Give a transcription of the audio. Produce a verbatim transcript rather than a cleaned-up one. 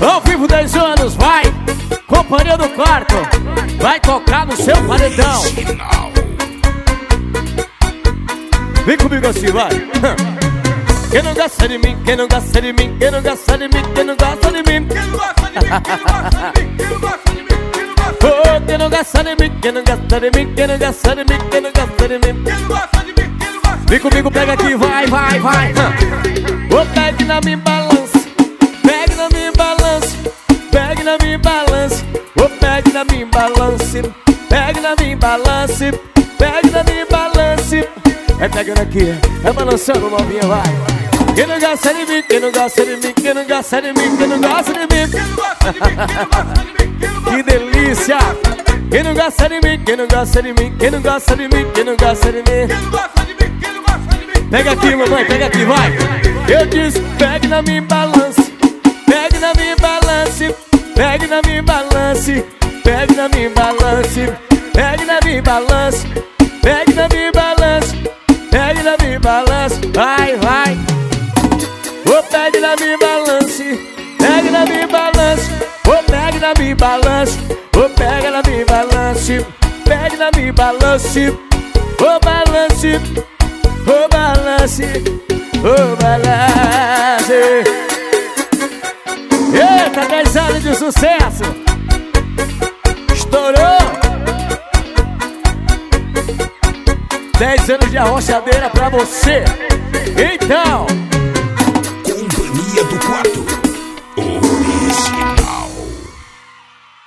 Ao vivo dez anos, vai! Companhia do quarto, vai tocar no seu paredão. Vem comigo assim, vai. Quem não gosta de mim, quem não gosta de mim, quem não gosta de mim, quem não gosta de mim, quem não gosta de mim, quem não gosta de mim, quem não gosta de mim, quem não gosta de mim, quem não gosta de mim, quem não gosta de mim, quem não gosta de mim, quem não gosta de mim, quem não gosta de mim. Vem comigo, pega aqui, vai, vai, vai. Ô, pegue na minha balança, pegue na minha balança, pegue na minha balança. Ô, pegue na minha balança, pegue na minha balança, pegue na minha balança. Vai pegando aqui, vai balançando, novinha, vai. Quem não gosta de mim, quem não gosta de mim, quem não gosta de mim, quem não gosta de mim, quem não gosta de mim, quem não gosta de mim, quem não gosta de mim. Que delícia! Quem não gosta de mim, quem não gosta de mim, quem não gosta de mim, quem não gosta de mim, quem não gosta de mim, quem não gosta de mim. Pega aqui, mamãe, pega aqui, vai. Eu disse, pegue na minha balança, pegue na minha balança, pegue na minha balança, pegue na minha balança, pegue na minha balança, pegue na minha balança, pegue na minha balança, vai, vai. Ô, pegue na minha balança, pegue na minha balança, ô, pegue na minha balança, ô, pega na minha balança, pegue na minha balança, ô, balance, ô, balance, ô, balance. Eita, dez anos de sucesso, estourou. dez anos de arrochadeira pra você. Então, Companhia do Quarto.